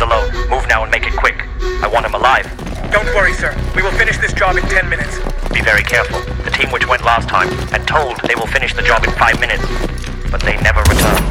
alone. Move now and make it quick. I want him alive. Don't worry, sir. We will finish this job in 10 minutes. Be very careful. The team which went last time had told they will finish the job in 5 minutes, but they never returned.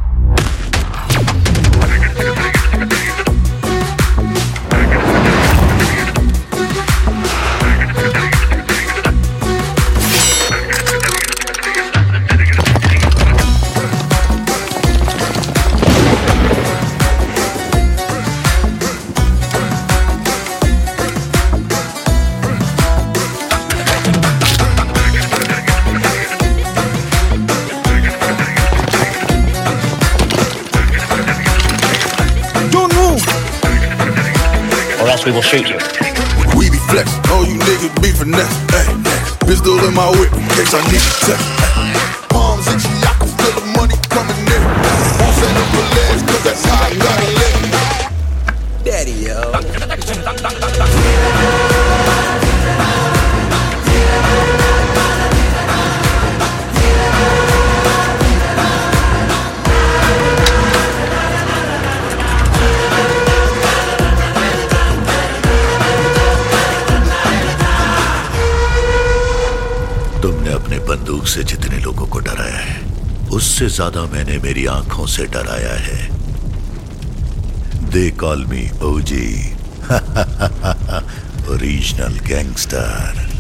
Or else we will shoot you. We be flex, all you niggas be finesse. Ay, pistol in my whip in case I need to test. Palms itchy, I can feel the money coming in. Won't send up a legs, cause that's how I gotta live. Daddy, yo. तुमने अपने बंदूक से जितने लोगों को डराया है, उससे ज्यादा मैंने मेरी आंखों से डराया है. They call me OG, original gangster.